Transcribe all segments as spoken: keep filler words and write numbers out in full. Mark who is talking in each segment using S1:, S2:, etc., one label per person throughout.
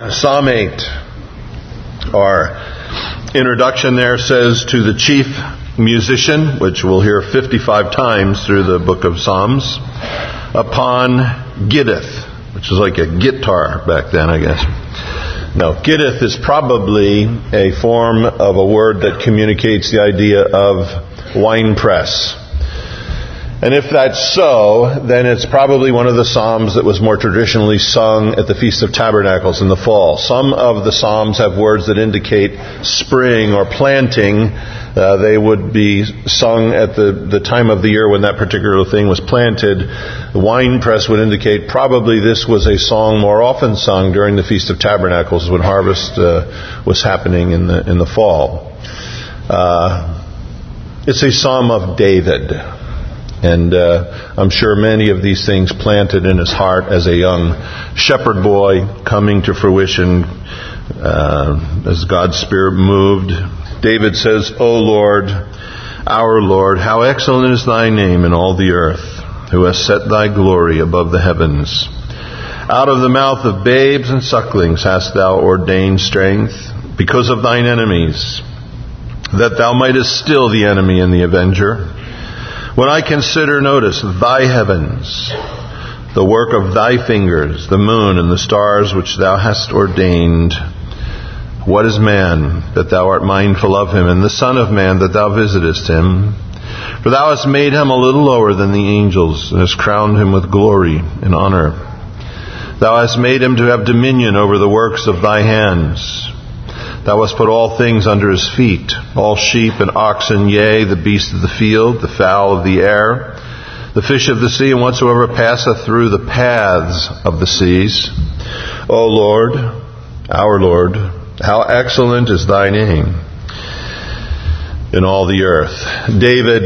S1: Psalm eight, our introduction there says, to the chief musician, which we'll hear fifty-five times through the book of Psalms, upon Gittith, which is like a guitar back then, I guess. No, Gittith is probably a form of a word that communicates the idea of wine press. And if that's so, then it's probably one of the psalms that was more traditionally sung at the Feast of Tabernacles in the fall. Some of the psalms have words that indicate spring or planting. Uh, they would be sung at the, the time of the year when that particular thing was planted. The wine press would indicate probably this was a song more often sung during the Feast of Tabernacles when harvest uh, was happening in the in the fall. Uh, it's a psalm of David. And uh, I'm sure many of these things planted in his heart as a young shepherd boy coming to fruition uh, as God's Spirit moved. David says, O Lord, our Lord, how excellent is thy name in all the earth, who hast set thy glory above the heavens. Out of the mouth of babes and sucklings hast thou ordained strength because of thine enemies, that thou mightest still the enemy and the avenger. When I consider, notice, thy heavens, the work of thy fingers, the moon and the stars which thou hast ordained, what is man, that thou art mindful of him, and the son of man, that thou visitest him? For thou hast made him a little lower than the angels, and hast crowned him with glory and honor. Thou hast made him to have dominion over the works of thy hands. Thou hast put all things under his feet, all sheep and oxen, yea, the beasts of the field, the fowl of the air, the fish of the sea, and whatsoever passeth through the paths of the seas. O Lord, our Lord, how excellent is thy name in all the earth. David,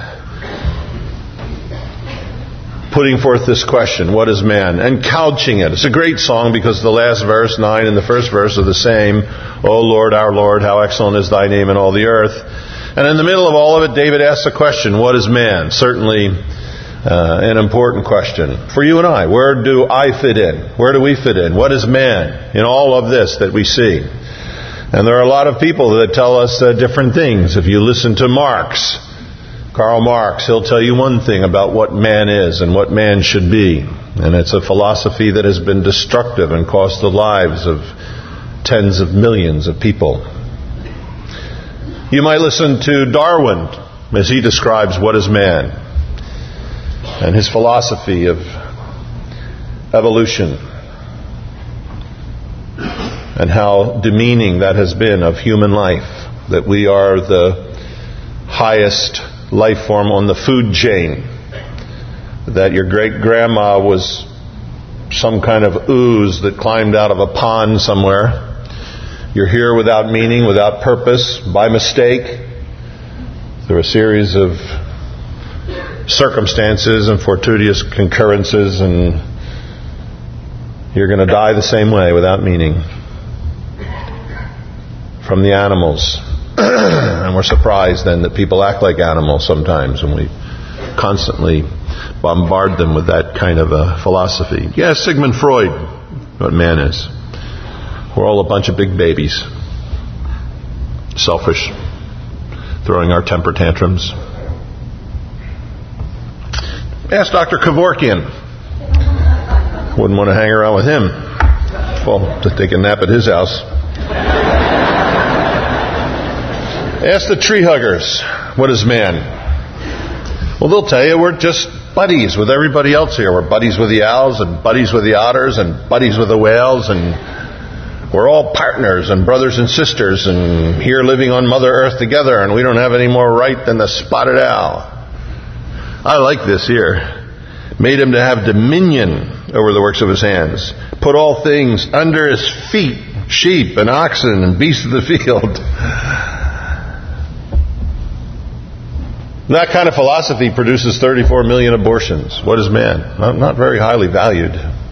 S1: putting forth this question, what is man? And couching it. It's a great song because the last verse, nine, and the first verse are the same. O Lord, our Lord, how excellent is thy name in all the earth. And in the middle of all of it, David asks the question, what is man? Certainly uh, an important question for you and I. Where do I fit in? Where do we fit in? What is man in all of this that we see? And there are a lot of people that tell us uh, different things. If you listen to Marx, Karl Marx, he'll tell you one thing about what man is and what man should be. And it's a philosophy that has been destructive and cost the lives of tens of millions of people. You might listen to Darwin as he describes what is man and his philosophy of evolution and how demeaning that has been of human life, that we are the highest life form on the food chain, that your great-grandma was some kind of ooze that climbed out of a pond somewhere. You're here without meaning, without purpose, by mistake, through a series of circumstances and fortuitous concurrences, and you're going to die the same way, without meaning, from the animals. And we're surprised then that people act like animals sometimes, and we constantly bombard them with that kind of a philosophy. Yes, Sigmund Freud, what man is. We're all a bunch of big babies. Selfish. Throwing our temper tantrums. Ask Doctor Kevorkian. Wouldn't want to hang around with him. Well, to take a nap at his house. Ask the tree huggers, what is man? Well, they'll tell you we're just buddies with everybody else here. We're buddies with the owls and buddies with the otters and buddies with the whales, and we're all partners and brothers and sisters and here living on Mother Earth together, and we don't have any more right than the spotted owl. I like this here. Made him to have dominion over the works of his hands. Put all things under his feet, sheep and oxen and beasts of the field. That kind of philosophy produces thirty-four million abortions. What is man? Not, not very highly valued.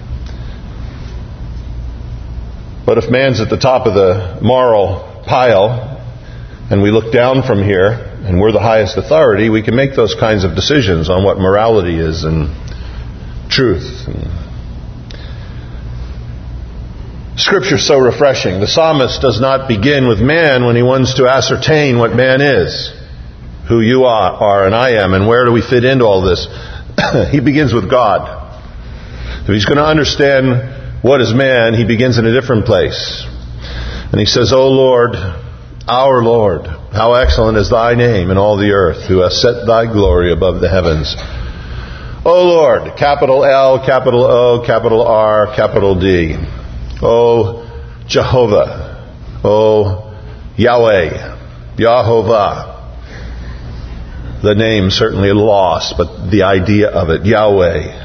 S1: But if man's at the top of the moral pile, and we look down from here, and we're the highest authority, we can make those kinds of decisions on what morality is and truth. And Scripture's so refreshing. The psalmist does not begin with man when he wants to ascertain what man is, who you are, are and I am, and where do we fit into all this. He begins with God. If he's going to understand what is man, he begins in a different place. And he says, O Lord, our Lord, how excellent is thy name in all the earth, who has set thy glory above the heavens. O Lord, capital L, capital O, capital R, capital D. O Jehovah, O Yahweh, Yahovah. The name certainly lost, but the idea of it, Yahweh.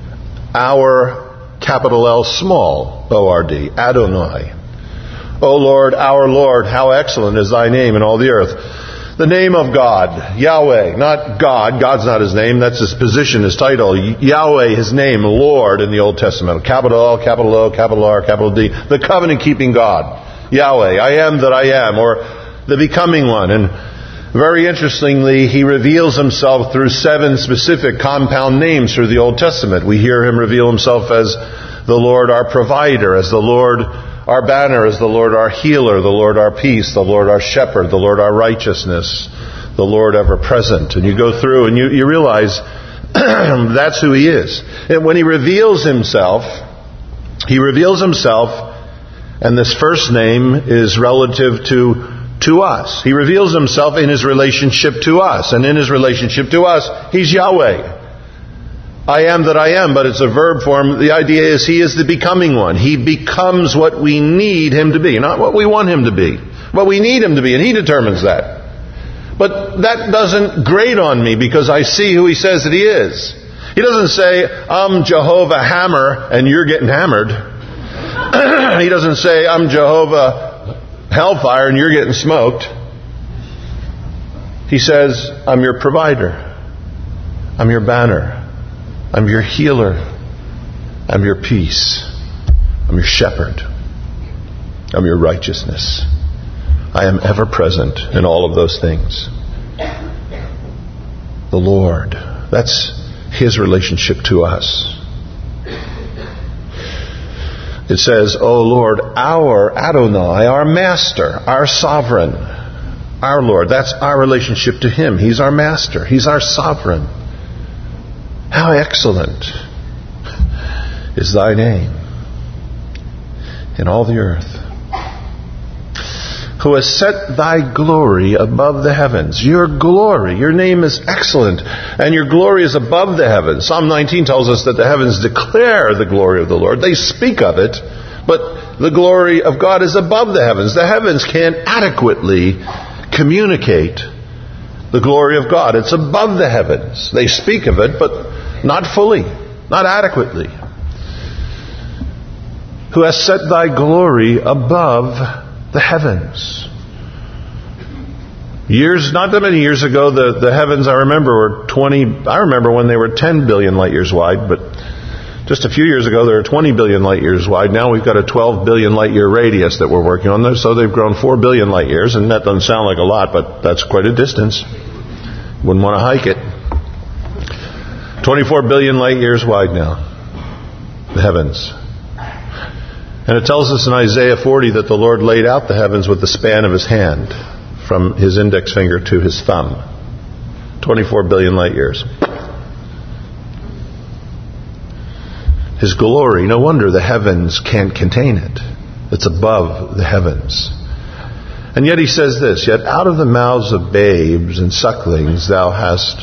S1: Our, capital L, small, O R D, Adonai. O Lord, our Lord, how excellent is thy name in all the earth. The name of God, Yahweh, not God. God's not his name. That's his position, his title. Yahweh, his name, Lord in the Old Testament. Capital L, capital O, capital R, capital D. The covenant-keeping God. Yahweh, I am that I am, or the becoming one. And very interestingly, he reveals himself through seven specific compound names through the Old Testament. We hear him reveal himself as the Lord our provider, as the Lord our banner, as the Lord our healer, the Lord our peace, the Lord our shepherd, the Lord our righteousness, the Lord ever present. And you go through and you, you realize that's who he is. And when he reveals himself, he reveals himself, and this first name is relative to to us. He reveals himself in his relationship to us. And in his relationship to us, he's Yahweh. I am that I am, but it's a verb form. The idea is he is the becoming one. He becomes what we need him to be, not what we want him to be. What we need him to be, and he determines that. But that doesn't grate on me because I see who he says that he is. He doesn't say, I'm Jehovah Hammer and you're getting hammered. He doesn't say, I'm Jehovah Hellfire and you're getting smoked. He says, I'm your provider. I'm your banner. I'm your healer. I'm your peace. I'm your shepherd. I'm your righteousness. I am ever present in all of those things. The Lord. That's his relationship to us. It says, O Lord, our Adonai, our master, our sovereign, our Lord. That's our relationship to him. He's our master. He's our sovereign. How excellent is thy name in all the earth, who has set thy glory above the heavens. Your glory, your name is excellent, and your glory is above the heavens. Psalm nineteen tells us that the heavens declare the glory of the Lord. They speak of it, but the glory of God is above the heavens. The heavens can't adequately communicate the glory of God. It's above the heavens. They speak of it, but not fully, not adequately. Who has set thy glory above the heavens. Years, not that many years ago, the, the heavens, I remember, were twenty, I remember when they were ten billion light years wide, but just a few years ago, they were twenty billion light years wide. Now we've got a twelve billion light year radius that we're working on there, so they've grown four billion light years, and that doesn't sound like a lot, but that's quite a distance. Wouldn't want to hike it. twenty-four billion light years wide now. The heavens. And it tells us in Isaiah forty that the Lord laid out the heavens with the span of his hand, from his index finger to his thumb. twenty-four billion light years. His glory, no wonder the heavens can't contain it. It's above the heavens. And yet he says this, yet out of the mouths of babes and sucklings thou hast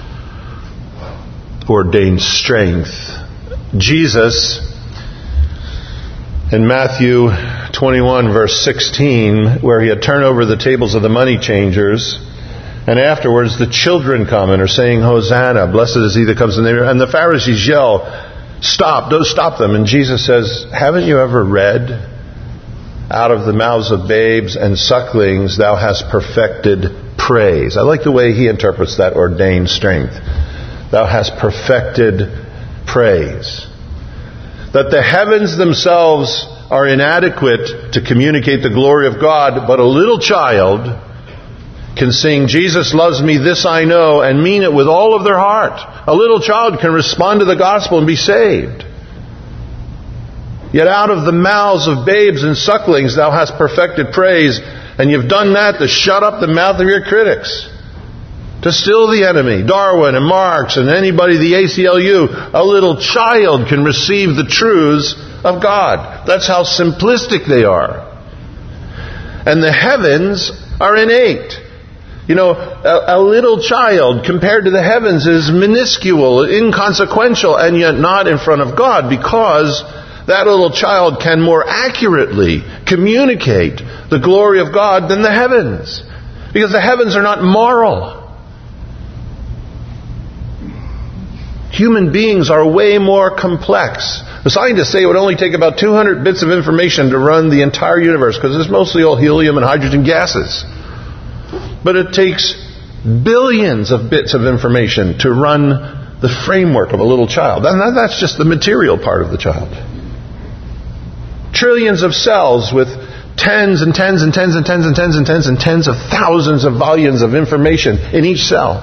S1: ordained strength. Jesus, in Matthew twenty-one, verse sixteen, where he had turned over the tables of the money changers, and afterwards the children come and are saying, Hosanna, blessed is he that comes in the name. And the Pharisees yell, stop, don't stop them. And Jesus says, haven't you ever read, out of the mouths of babes and sucklings thou hast perfected praise. I like the way he interprets that ordained strength. Thou hast perfected praise. That the heavens themselves are inadequate to communicate the glory of God, but a little child can sing, Jesus loves me, this I know, and mean it with all of their heart. A little child can respond to the gospel and be saved. Yet out of the mouths of babes and sucklings thou hast perfected praise. And you've done that to shut up the mouth of your critics. To still the enemy. Darwin and Marx and anybody, the A C L U, a little child can receive the truths of God. That's how simplistic they are. And the heavens are innate. You know, a, a little child compared to the heavens is minuscule, inconsequential, and yet not in front of God, because that little child can more accurately communicate the glory of God than the heavens. Because the heavens are not moral. Human beings are way more complex. The scientists say it would only take about two hundred bits of information to run the entire universe, because it's mostly all helium and hydrogen gases. But it takes billions of bits of information to run the framework of a little child. And that's just the material part of the child. Trillions of cells with tens and tens and tens and tens and tens and tens and tens of thousands of volumes of information in each cell.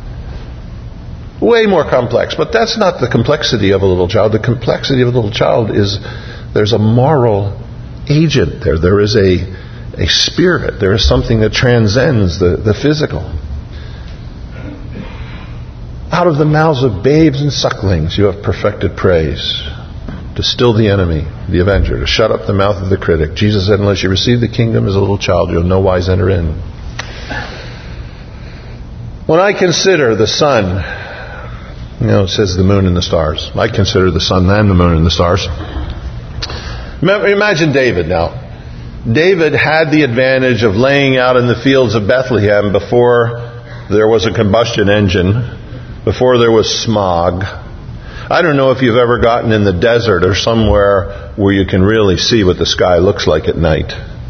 S1: Way more complex. But that's not the complexity of a little child. The complexity of a little child is there's a moral agent there. There is a, a spirit. There is something that transcends the, the physical. Out of the mouths of babes and sucklings you have perfected praise. To still the enemy, the avenger, to shut up the mouth of the critic. Jesus said, unless you receive the kingdom as a little child, you'll no wise enter in. When I consider the sun, you know, it says the moon and the stars. I consider the sun and the moon and the stars. Imagine David now. David had the advantage of laying out in the fields of Bethlehem before there was a combustion engine, before there was smog. I don't know if you've ever gotten in the desert or somewhere where you can really see what the sky looks like at night.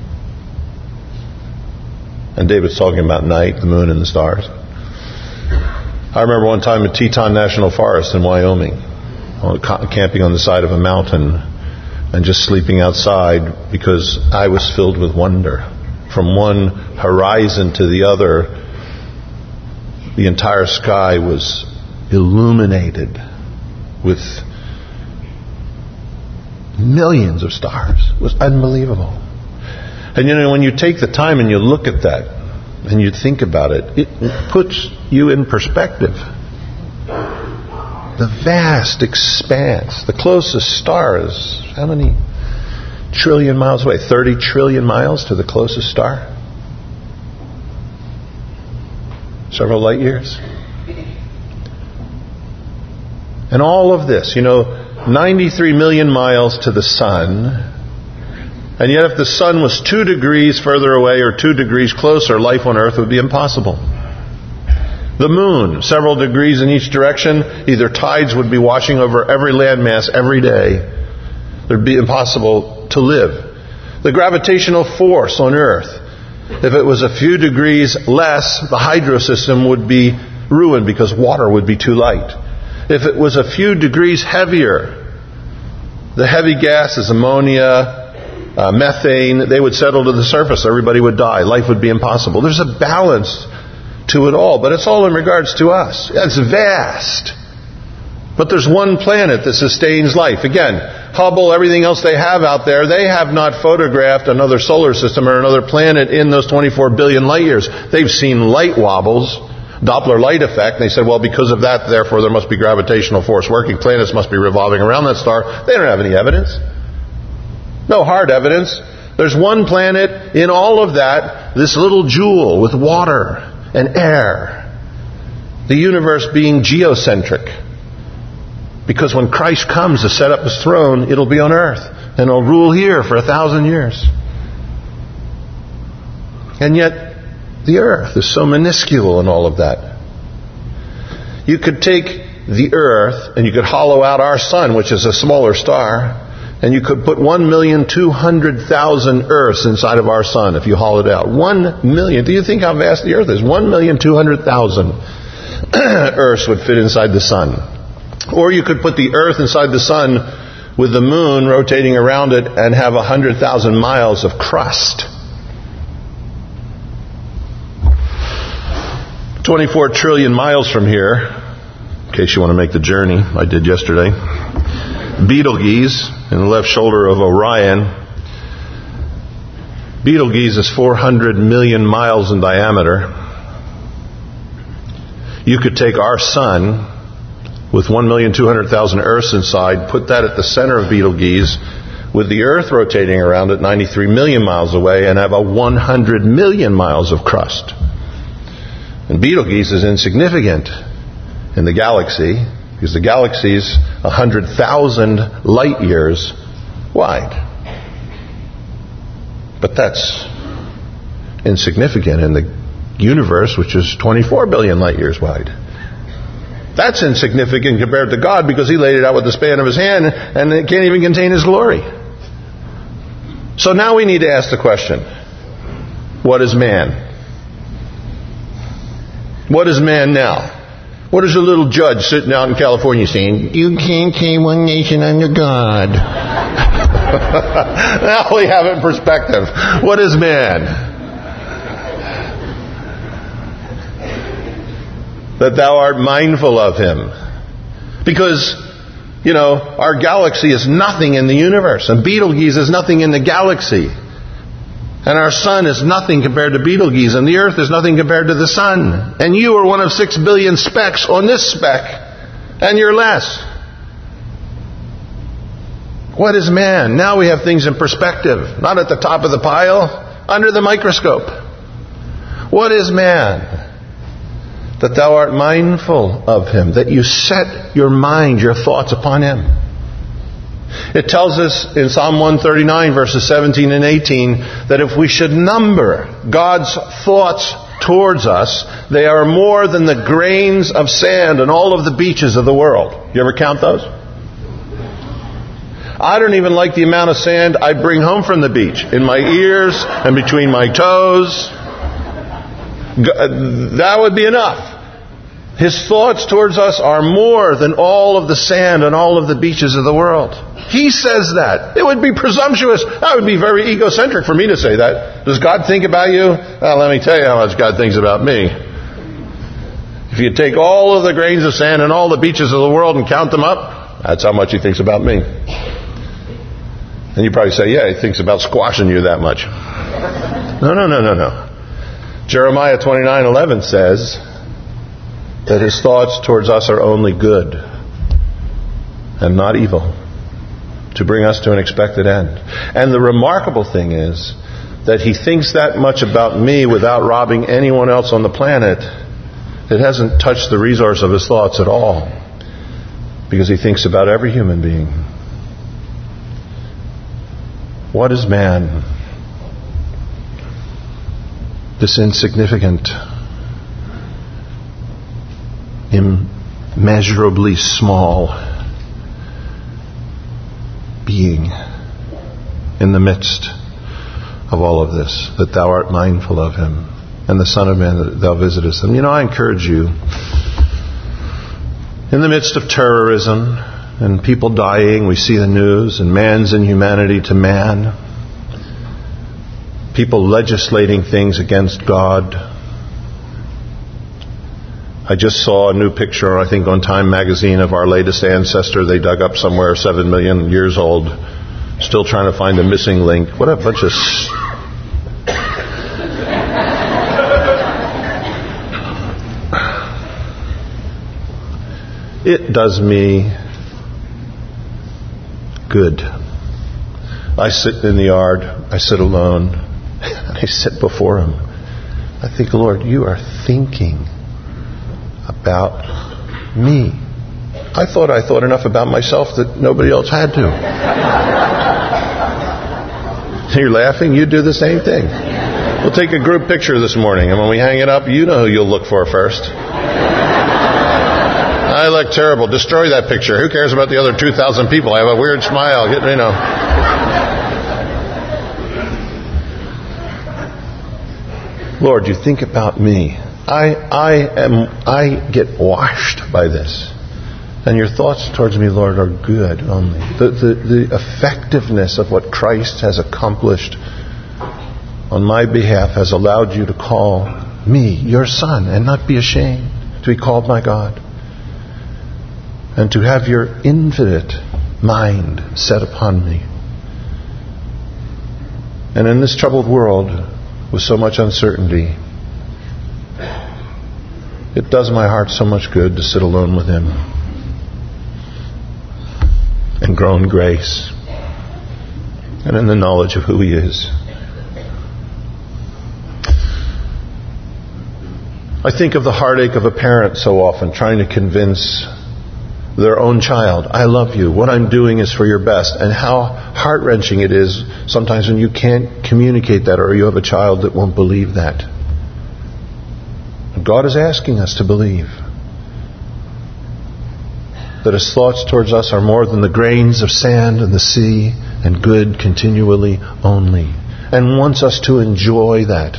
S1: And David's talking about night, the moon and the stars. I remember one time at Teton National Forest in Wyoming, camping on the side of a mountain and just sleeping outside because I was filled with wonder. From one horizon to the other, the entire sky was illuminated with millions of stars. It was unbelievable. And you know, when you take the time and you look at that and you think about it, it puts you in perspective. The vast expanse. The closest star is how many trillion miles away? thirty trillion miles to the closest star? Several light years. And all of this, you know, ninety-three million miles to the sun. And yet if the sun was two degrees further away or two degrees closer, life on earth would be impossible. The moon, several degrees in each direction, either tides would be washing over every landmass every day. It would be impossible to live. The gravitational force on earth, if it was a few degrees less, the hydro system would be ruined because water would be too light. If it was a few degrees heavier, the heavy gases, ammonia, uh, methane, they would settle to the surface. Everybody would die. Life would be impossible. There's a balance to it all, but it's all in regards to us. It's vast. But there's one planet that sustains life. Again, Hubble, everything else they have out there, they have not photographed another solar system or another planet in those twenty-four billion light years. They've seen light wobbles, Doppler light effect, and they said, well, because of that, therefore, there must be gravitational force working. Planets must be revolving around that star. They don't have any evidence. No hard evidence. There's one planet in all of that, this little jewel with water and air. The universe being geocentric. Because when Christ comes to set up His throne, it'll be on earth. And it'll rule here for a thousand years. And yet, the earth is so minuscule in all of that. You could take the earth and you could hollow out our sun, which is a smaller star, and you could put one million two hundred thousand earths inside of our sun if you hollowed it out. One million. Do you think how vast the earth is? One million two hundred thousand earths would fit inside the sun. Or you could put the earth inside the sun with the moon rotating around it and have a hundred thousand miles of crust. twenty-four trillion miles from here, in case you want to make the journey, I did yesterday. Betelgeuse, in the left shoulder of Orion. Betelgeuse is four hundred million miles in diameter. You could take our sun with one million two hundred thousand Earths inside, put that at the center of Betelgeuse, with the Earth rotating around it ninety-three million miles away, and have a one hundred million miles of crust. And Betelgeuse is insignificant in the galaxy, because the galaxy is one hundred thousand light years wide. But that's insignificant in the universe, which is twenty-four billion light years wide. That's insignificant compared to God, because He laid it out with the span of His hand, and it can't even contain His glory. So now we need to ask the question, what is man? What is man now? What is a little judge sitting out in California saying, you can't say one nation under God? Now we have it in perspective. What is man? That thou art mindful of him. Because, you know, our galaxy is nothing in the universe, and Betelgeuse is nothing in the galaxy. And our sun is nothing compared to Betelgeuse, and the earth is nothing compared to the sun. And you are one of six billion specks on this speck, and you're less. What is man? Now we have things in perspective. Not at the top of the pile, under the microscope. What is man? That thou art mindful of him, that you set your mind, your thoughts upon him. It tells us in Psalm one thirty-nine, verses seventeen and eighteen, that if we should number God's thoughts towards us, they are more than the grains of sand on all of the beaches of the world. You ever count those? I don't even like the amount of sand I bring home from the beach, in my ears and between my toes. That would be enough. His thoughts towards us are more than all of the sand on all of the beaches of the world. He says that. It would be presumptuous. That would be very egocentric for me to say that. Does God think about you? Well, let me tell you how much God thinks about me. If you take all of the grains of sand on all the beaches of the world and count them up, that's how much He thinks about me. And you probably say, yeah, He thinks about squashing you that much. No, no, no, no, no. Jeremiah twenty-nine eleven says that His thoughts towards us are only good and not evil, to bring us to an expected end. And the remarkable thing is that He thinks that much about me without robbing anyone else on the planet. It hasn't touched the resource of His thoughts at all, because He thinks about every human being. What is man? This insignificant, immeasurably small being in the midst of all of this, that thou art mindful of him, and the Son of Man that thou visitest him. You know, I encourage you, in the midst of terrorism and people dying, we see the news, and man's inhumanity to man, people legislating things against God. I just saw a new picture, I think, on Time magazine of our latest ancestor they dug up somewhere seven million years old, still trying to find the missing link. What a bunch of... S- it does me good. I sit in the yard, I sit alone, and I sit before Him. I think, Lord, you are thinking about me. I thought I thought enough about myself that nobody else had to. You're laughing? You do the same thing. We'll take a group picture this morning, and when we hang it up, you know who you'll look for first. I look terrible. Destroy that picture. Who cares about the other two thousand people? I have a weird smile. Get, you know. Lord, you think about me. I I am I get washed by this. And your thoughts towards me, Lord, are good only. The, the, the effectiveness of what Christ has accomplished on my behalf has allowed you to call me your son and not be ashamed to be called my God. And to have your infinite mind set upon me. And in this troubled world, with so much uncertainty, it does my heart so much good to sit alone with Him and grow in grace and in the knowledge of who He is. I think of the heartache of a parent so often trying to convince their own child, I love you, what I'm doing is for your best, and how heart-wrenching it is sometimes when you can't communicate that, or you have a child that won't believe that. God is asking us to believe that His thoughts towards us are more than the grains of sand in the sea, and good continually only, and wants us to enjoy that.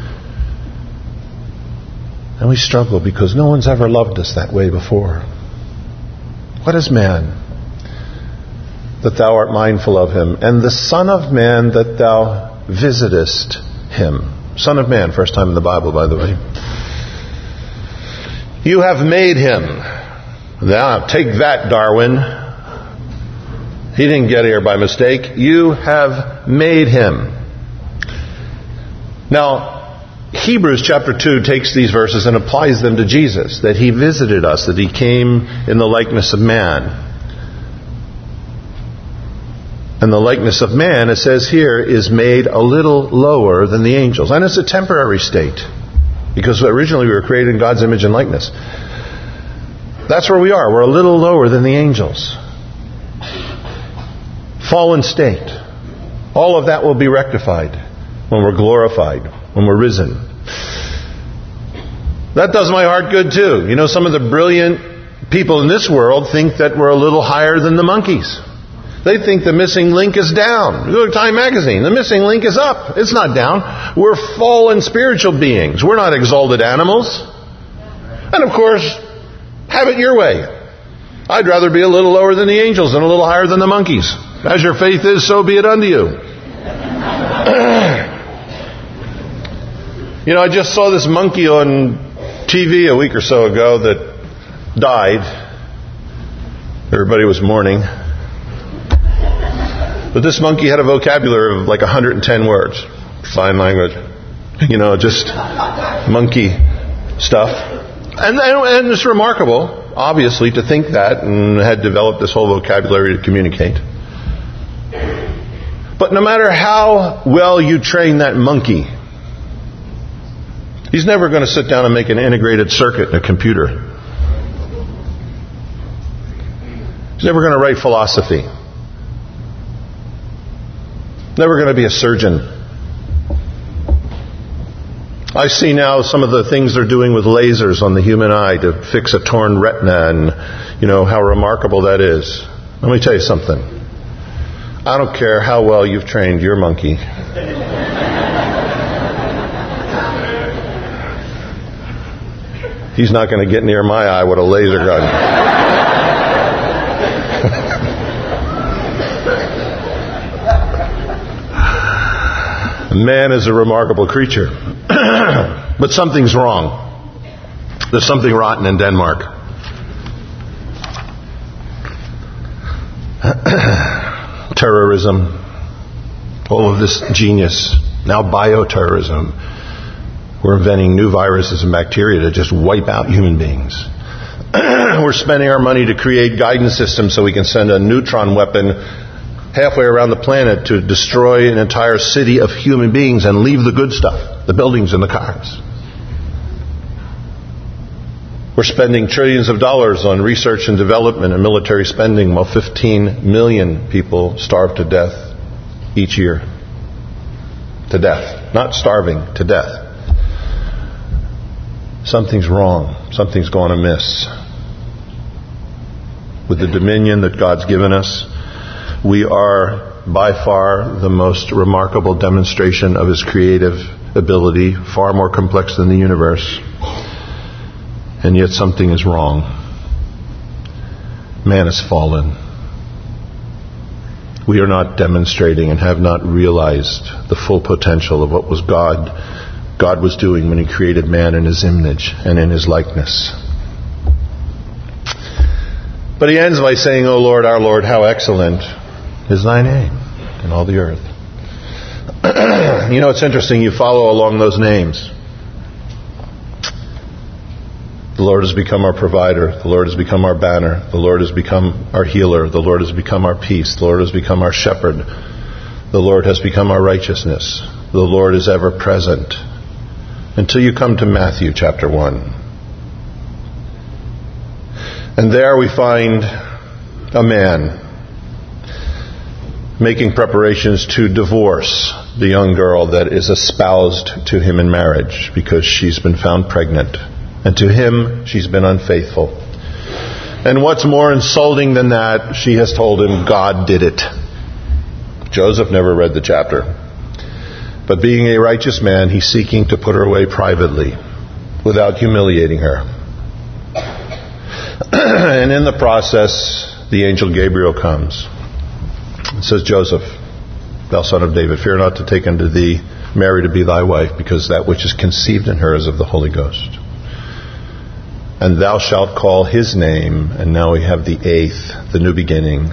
S1: And we struggle because no one's ever loved us that way before. What is man, that thou art mindful of him, and the Son of Man, that thou visitest him? Son of Man, first time in the Bible, by the way. You have made him. Now, take that, Darwin. He didn't get here by mistake. You have made him. Now, Hebrews chapter two takes these verses and applies them to Jesus, that He visited us, that He came in the likeness of man. And the likeness of man, it says here, is made a little lower than the angels. And it's a temporary state, because originally we were created in God's image and likeness. That's where we are. We're a little lower than the angels. Fallen state. All of that will be rectified when we're glorified, when we're risen. That does my heart good too. You know, some of the brilliant people in this world think that we're a little higher than the monkeys. They think the missing link is down. Look at Time magazine. The missing link is up. It's not down. We're fallen spiritual beings. We're not exalted animals. And of course, have it your way. I'd rather be a little lower than the angels than a little higher than the monkeys. As your faith is, so be it unto you. You know, I just saw this monkey on T V a week or so ago that died. Everybody was mourning. But this monkey had a vocabulary of like one hundred ten words. Sign language. You know, just monkey stuff. And, and it's remarkable, obviously, to think that, and had developed this whole vocabulary to communicate. But no matter how well you train that monkey, he's never going to sit down and make an integrated circuit in a computer. He's never going to write philosophy. Never going to be a surgeon. I see now some of the things they're doing with lasers on the human eye to fix a torn retina, and you know how remarkable that is. Let me tell you something. I don't care how well you've trained your monkey. He's not going to get near my eye with a laser gun. Man is a remarkable creature. But something's wrong. There's something rotten in Denmark. Terrorism. All of this genius. Now bioterrorism. We're inventing new viruses and bacteria to just wipe out human beings. We're spending our money to create guidance systems so we can send a neutron weapon halfway around the planet to destroy an entire city of human beings and leave the good stuff, the buildings and the cars. We're spending trillions of dollars on research and development and military spending while fifteen million people starve to death each year. To death. Not starving, to death. Something's wrong. Something's gone amiss. With the dominion that God's given us, we are by far the most remarkable demonstration of His creative ability, far more complex than the universe. And yet something is wrong. Man has fallen. We are not demonstrating and have not realized the full potential of what was God, God was doing when He created man in His image and in His likeness. But he ends by saying, O Lord, our Lord, how excellent is thy name in all the earth. You know, it's interesting, you follow along those names. The Lord has become our provider. The Lord has become our banner. The Lord has become our healer. The Lord has become our peace. The Lord has become our shepherd. The Lord has become our righteousness. The Lord is ever present. Until you come to Matthew chapter one. And there we find a man making preparations to divorce the young girl that is espoused to him in marriage because she's been found pregnant. And to him, she's been unfaithful. And what's more insulting than that, she has told him God did it. Joseph never read the chapter. But being a righteous man, he's seeking to put her away privately without humiliating her. And in the process, the angel Gabriel comes. It says, Joseph, thou son of David, fear not to take unto thee Mary to be thy wife, because that which is conceived in her is of the Holy Ghost. And thou shalt call his name, and now we have the eighth, the new beginning.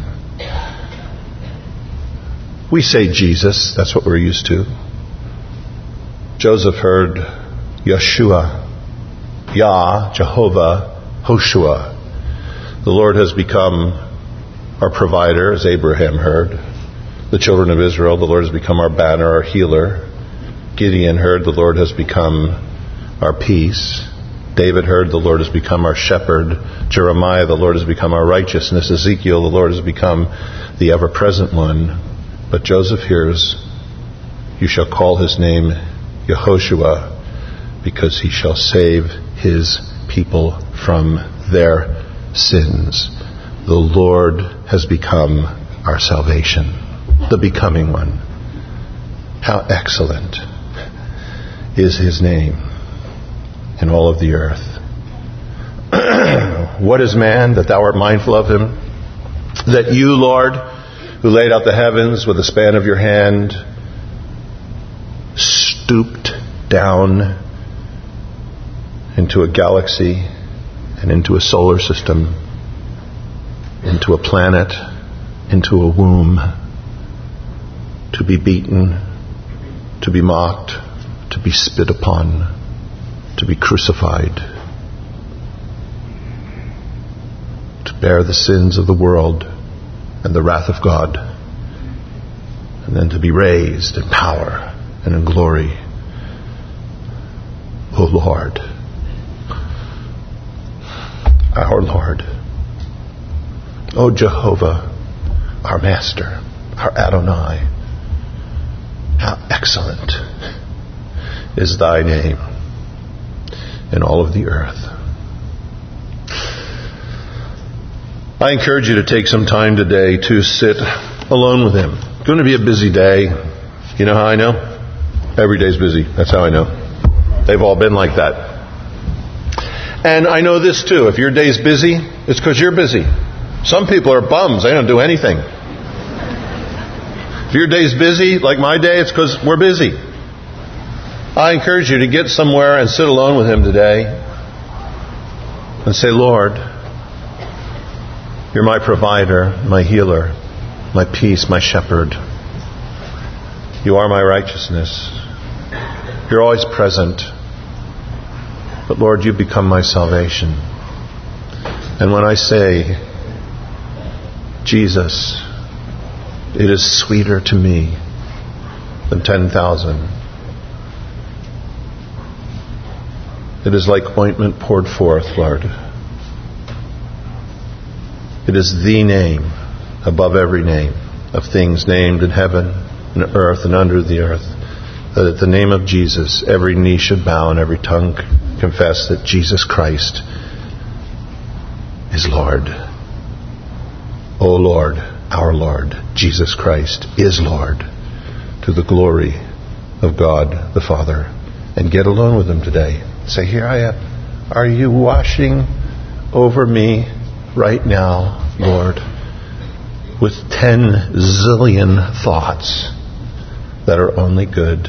S1: We say Jesus, that's what we're used to. Joseph heard Yeshua, Yah, Jehovah, Hoshua. The Lord has become our provider, as Abraham heard. The children of Israel, the Lord has become our banner, our healer. Gideon heard, the Lord has become our peace. David heard, the Lord has become our shepherd. Jeremiah, the Lord has become our righteousness. Ezekiel, the Lord has become the ever-present one. But Joseph hears, you shall call his name Yehoshua, because he shall save his people from their sins. The Lord has become our salvation, the becoming one. How excellent is his name in all of the earth. What is man that thou art mindful of him? That you, Lord, who laid out the heavens with the span of your hand, stooped down into a galaxy and into a solar system, into a planet, into a womb, to be beaten, to be mocked, to be spit upon, to be crucified, to bear the sins of the world and the wrath of God, and then to be raised in power and in glory. O Lord, our Lord, O Jehovah, our Master, our Adonai, how excellent is thy name in all of the earth. I encourage you to take some time today to sit alone with him. It's going to be a busy day. You know how I know? Every day's busy. That's how I know. They've all been like that. And I know this too. If your day's busy, it's because you're busy. Some people are bums. They don't do anything. If your day's busy, like my day, it's because we're busy. I encourage you to get somewhere and sit alone with him today and say, Lord, you're my provider, my healer, my peace, my shepherd. You are my righteousness. You're always present. But Lord, you become my salvation. And when I say, Jesus, it is sweeter to me than ten thousand. It is like ointment poured forth, Lord. It is the name above every name of things named in heaven and earth and under the earth, that at the name of Jesus every knee should bow and every tongue confess that Jesus Christ is Lord. O Lord, our Lord, Jesus Christ is Lord, to the glory of God the Father. And get alone with him today. Say, here I am. Are you washing over me right now, Lord, with ten zillion thoughts that are only good?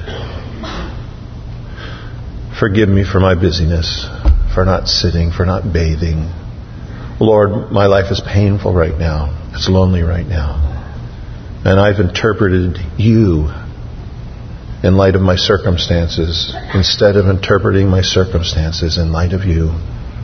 S1: Forgive me for my busyness, for not sitting, for not bathing. Lord, my life is painful right now. It's lonely right now. And I've interpreted you in light of my circumstances instead of interpreting my circumstances in light of you.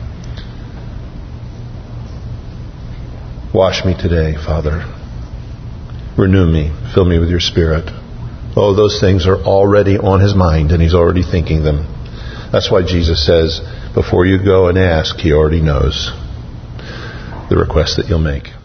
S1: Wash me today, Father. Renew me. Fill me with your Spirit. Oh, those things are already on his mind, and he's already thinking them. That's why Jesus says, before you go and ask, he already knows the request that you'll make.